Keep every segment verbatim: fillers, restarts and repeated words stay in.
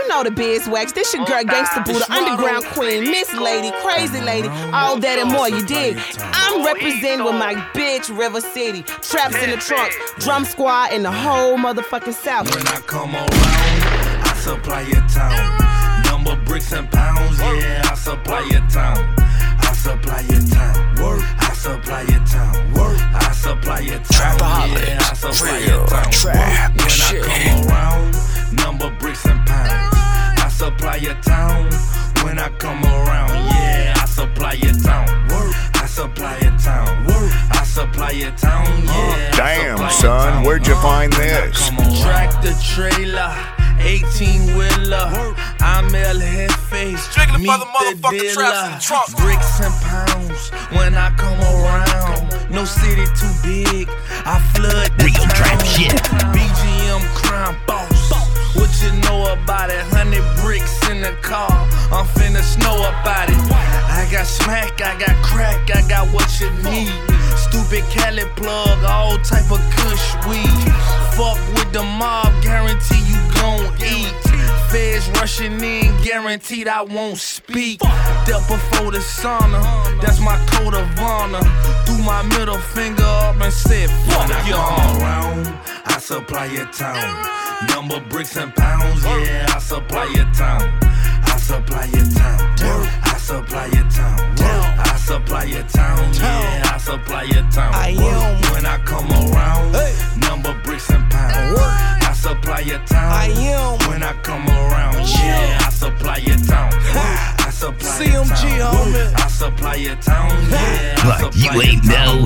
know the beeswax. This your girl, Gangsta Buddha, underground queen, Miss Lady, Crazy Lady, all that and more, you dig? I'm representing with my bitch, River City. Traps in the trunks, drum squad in the whole motherfucking South. When I come around, I supply your town. Number bricks and pounds, yeah, I supply your town. I supply your town. Work. I supply your town. Work. I supply your town. Yeah, I supply your town. Trap when shit. I come around, number bricks and pounds. I supply your town. When I come around, yeah, I supply your town. Work. I supply your town. Work. I supply your town. Yeah. Damn, son, where'd you find this? Tractor trailer. eighteen wheeler, I'm El Jefe, meet the dealer. Bricks and pounds when I come around. No city too big, I flood the Real town. trap shit. B G M crime boss, what you know about it? Hundred bricks in the car, I'm finna snow about it. I got smack, I got crack, I got what you need. Stupid Cali plug, all type of kush weed. Fuck with the mob, guarantee you gon' eat. Feds rushing in, guaranteed I won't speak. Step before the sauna, that's my code of honor. Threw my middle finger up and said, fuck y'all. Around, I supply your town. Number bricks and pounds, yeah, I supply your town. I supply your town. I supply your town. I supply your town, yeah, I supply your town. I am when I come around. Number bricks and pounds. I supply your town. I am when I come around. Yeah, I supply your town. I supply C M G, your town. Homie. I supply your town. Yeah, I Look, supply you ain't know.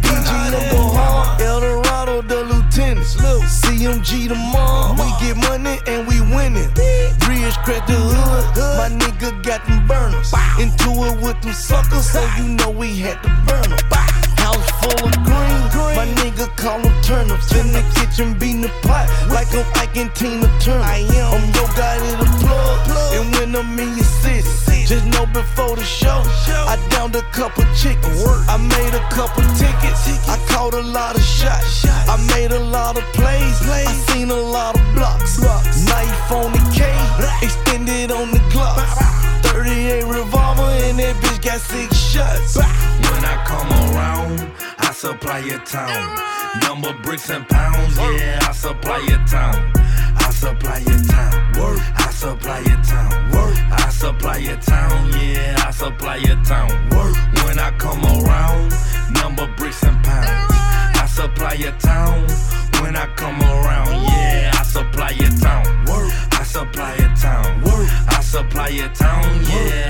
El Dorado, the lieutenant. C M G the mom. We get money and we winning. Bridge crack the hood. My nigga got them burners. Into it with them suckers, so you know we had to burn them. House full of green. My nigga call them turnips. In the kitchen beating the pot like I'm Ike and Tina Turner. I am. I'm your guy to the plug. And when I'm in your city, just know before the show, I downed a couple chickens. I made a couple tickets. I caught a lot of shots. I made a lot of plays. I seen a lot of blocks. Knife on the K, extended on the Glock. thirty-eight revolver and that bitch got six shots. When I come around, I supply your town. Number bricks and pounds, yeah, I supply your town. I supply your town. Work. I supply your town. Work. I supply your town, yeah, I supply your town. Work. When I come around, number bricks and pounds. I supply your town. When I come around, yeah, I supply your town. Work. I supply your town. Work. I supply your town, yeah.